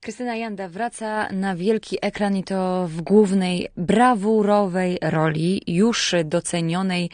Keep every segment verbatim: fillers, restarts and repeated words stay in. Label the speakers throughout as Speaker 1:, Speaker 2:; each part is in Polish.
Speaker 1: Krystyna Janda wraca na wielki ekran i to w głównej, brawurowej roli, już docenionej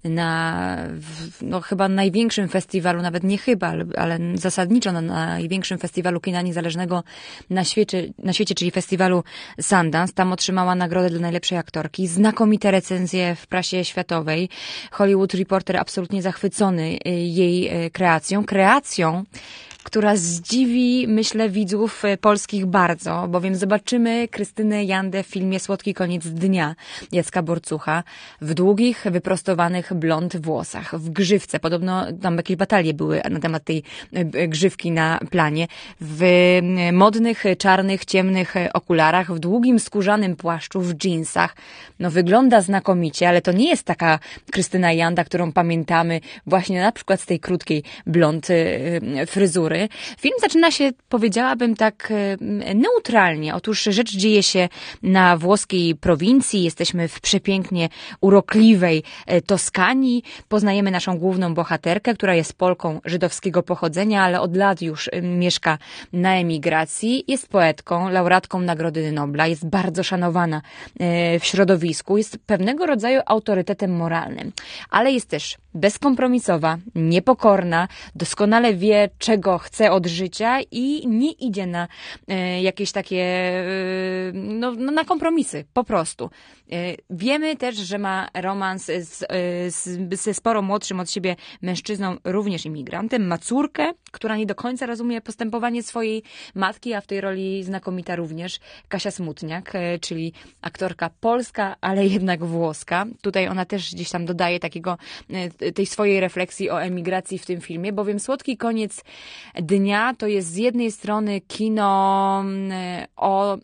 Speaker 1: na no, chyba największym festiwalu, nawet nie chyba, ale, ale zasadniczo na największym festiwalu kina niezależnego na świecie, na świecie, czyli festiwalu Sundance. Tam otrzymała nagrodę dla najlepszej aktorki, znakomite recenzje w prasie światowej. Hollywood Reporter absolutnie zachwycony jej kreacją. Kreacją, która zdziwi, myślę, widzów polskich bardzo, bowiem zobaczymy Krystynę Jandę w filmie Słodki koniec dnia Jacka Borcucha w długich, wyprostowanych blond włosach, w grzywce. Podobno tam jakieś batalie były na temat tej grzywki na planie. W modnych, czarnych, ciemnych okularach, w długim, skórzanym płaszczu, w dżinsach. No wygląda znakomicie, ale to nie jest taka Krystyna Janda, którą pamiętamy właśnie na przykład z tej krótkiej blond fryzury. Film zaczyna się, powiedziałabym tak neutralnie. Otóż rzecz dzieje się na włoskiej prowincji. Jesteśmy w przepięknie urokliwej Toskanii. Poznajemy naszą główną bohaterkę, która jest Polką żydowskiego pochodzenia, ale od lat już mieszka na emigracji. Jest poetką, laureatką Nagrody Nobla. Jest bardzo szanowana w środowisku. Jest pewnego rodzaju autorytetem moralnym. Ale jest też bezkompromisowa, niepokorna, doskonale wie, czego chce od życia i nie idzie na e, jakieś takie, e, no, na kompromisy, po prostu. E, wiemy też, że ma romans z, e, z, ze sporo młodszym od siebie mężczyzną, również imigrantem. Ma córkę, która nie do końca rozumie postępowanie swojej matki, a w tej roli znakomita również Kasia Smutniak, e, czyli aktorka polska, ale jednak włoska. Tutaj ona też gdzieś tam dodaje takiego, e, tej swojej refleksji o emigracji w tym filmie, bowiem Słodki koniec dnia to jest z jednej strony kino o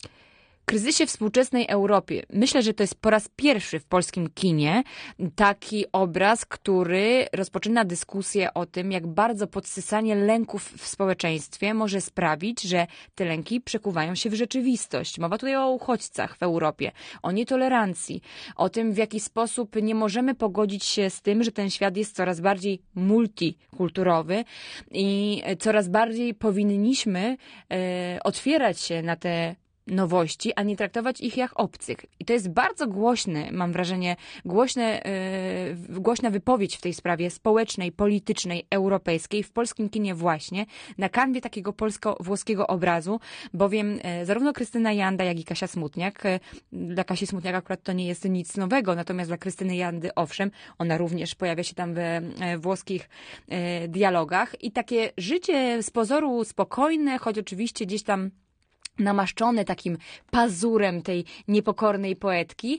Speaker 1: kryzysie współczesnej Europie. Myślę, że to jest po raz pierwszy w polskim kinie taki obraz, który rozpoczyna dyskusję o tym, jak bardzo podsysanie lęków w społeczeństwie może sprawić, że te lęki przekuwają się w rzeczywistość. Mowa tutaj o uchodźcach w Europie, o nietolerancji, o tym, w jaki sposób nie możemy pogodzić się z tym, że ten świat jest coraz bardziej multikulturowy i coraz bardziej powinniśmy e, otwierać się na te nowości, a nie traktować ich jak obcych. I to jest bardzo głośny, mam wrażenie, głośne, yy, głośna wypowiedź w tej sprawie społecznej, politycznej, europejskiej, w polskim kinie właśnie, na kanwie takiego polsko-włoskiego obrazu, bowiem yy, zarówno Krystyna Janda, jak i Kasia Smutniak, yy, dla Kasi Smutniak akurat to nie jest nic nowego, natomiast dla Krystyny Jandy, owszem, ona również pojawia się tam we yy, włoskich yy, dialogach i takie życie z pozoru spokojne, choć oczywiście gdzieś tam namaszczone takim pazurem tej niepokornej poetki,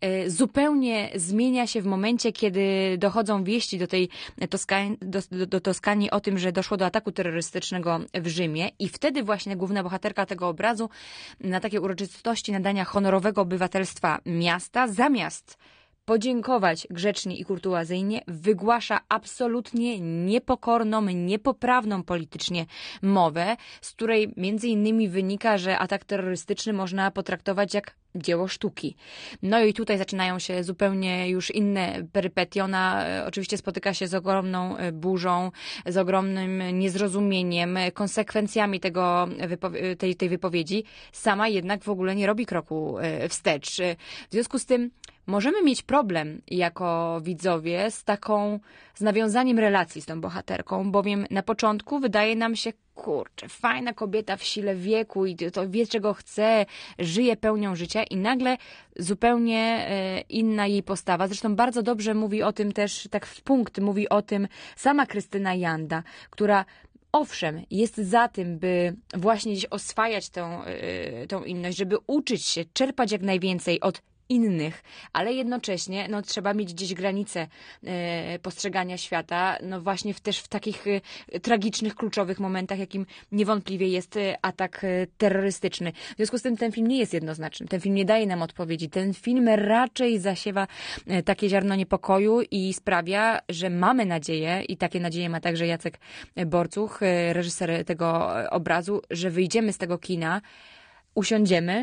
Speaker 1: zupełnie zmienia się w momencie, kiedy dochodzą wieści do tej Toskanii, do, do, do Toskanii o tym, że doszło do ataku terrorystycznego w Rzymie i wtedy właśnie główna bohaterka tego obrazu na takiej uroczystości nadania honorowego obywatelstwa miasta zamiast podziękować grzecznie i kurtuazyjnie, wygłasza absolutnie niepokorną, niepoprawną politycznie mowę, z której między innymi wynika, że atak terrorystyczny można potraktować jak dzieło sztuki. No i tutaj zaczynają się zupełnie już inne perypetie. Ona oczywiście spotyka się z ogromną burzą, z ogromnym niezrozumieniem, konsekwencjami tego, tej, tej wypowiedzi. Sama jednak w ogóle nie robi kroku wstecz. W związku z tym możemy mieć problem jako widzowie z taką, z nawiązaniem relacji z tą bohaterką, bowiem na początku wydaje nam się, kurczę, fajna kobieta w sile wieku i to wie, czego chce, żyje pełnią życia i nagle zupełnie inna jej postawa. Zresztą bardzo dobrze mówi o tym też, tak w punkt mówi o tym sama Krystyna Janda, która owszem, jest za tym, by właśnie gdzieś oswajać tą, tą inność, żeby uczyć się, czerpać jak najwięcej od innych, ale jednocześnie no, trzeba mieć gdzieś granice e, postrzegania świata, no właśnie w, też w takich e, tragicznych, kluczowych momentach, jakim niewątpliwie jest e, atak e, terrorystyczny. W związku z tym ten film nie jest jednoznaczny, ten film nie daje nam odpowiedzi, ten film raczej zasiewa e, takie ziarno niepokoju i sprawia, że mamy nadzieję, i takie nadzieje ma także Jacek Borcuch, e, reżyser tego obrazu, że wyjdziemy z tego kina, usiądziemy,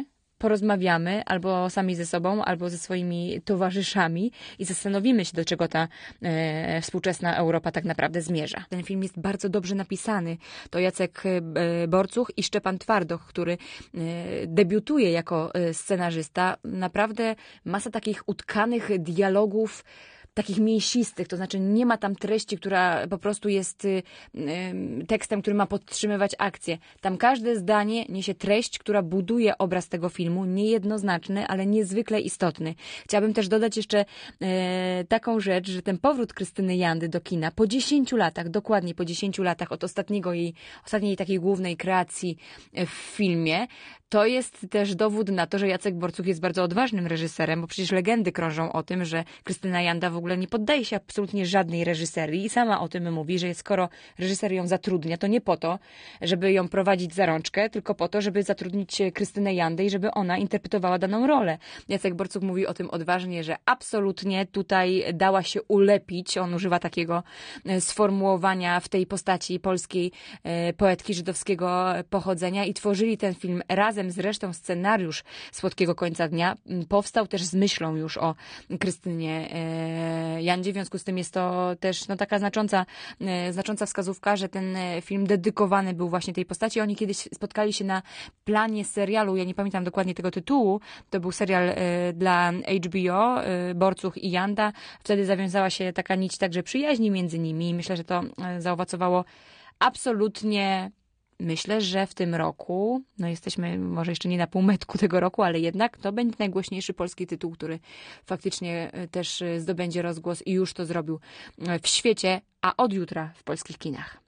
Speaker 1: porozmawiamy albo sami ze sobą, albo ze swoimi towarzyszami i zastanowimy się, do czego ta e, współczesna Europa tak naprawdę zmierza. Ten film jest bardzo dobrze napisany. To Jacek e, Borcuch i Szczepan Twardoch, który e, debiutuje jako e, scenarzysta. Naprawdę masa takich utkanych dialogów, takich mięsistych, to znaczy nie ma tam treści, która po prostu jest y, y, tekstem, który ma podtrzymywać akcję. Tam każde zdanie niesie treść, która buduje obraz tego filmu, niejednoznaczny, ale niezwykle istotny. Chciałabym też dodać jeszcze y, taką rzecz, że ten powrót Krystyny Jandy do kina po dziesięciu latach, dokładnie po dziesięciu latach od ostatniego jej, ostatniej takiej głównej kreacji w filmie, to jest też dowód na to, że Jacek Borcuch jest bardzo odważnym reżyserem, bo przecież legendy krążą o tym, że Krystyna Janda w ogóle nie poddaje się absolutnie żadnej reżyserii i sama o tym mówi, że skoro reżyser ją zatrudnia, to nie po to, żeby ją prowadzić za rączkę, tylko po to, żeby zatrudnić Krystynę Jandę i żeby ona interpretowała daną rolę. Jacek Borcuch mówi o tym odważnie, że absolutnie tutaj dała się ulepić, on używa takiego sformułowania w tej postaci polskiej poetki żydowskiego pochodzenia i tworzyli ten film razem. Zresztą scenariusz Słodkiego końca dnia powstał też z myślą już o Krystynie Jandzie. W związku z tym jest to też no, taka znacząca, znacząca wskazówka, że ten film dedykowany był właśnie tej postaci. Oni kiedyś spotkali się na planie serialu, ja nie pamiętam dokładnie tego tytułu, to był serial dla H B O, Borcuch i Janda. Wtedy zawiązała się taka nić także przyjaźni między nimi i myślę, że to zaowocowało absolutnie. Myślę, że w tym roku, no jesteśmy może jeszcze nie na półmetku tego roku, ale jednak to będzie najgłośniejszy polski tytuł, który faktycznie też zdobędzie rozgłos i już to zrobił w świecie, a od jutra w polskich kinach.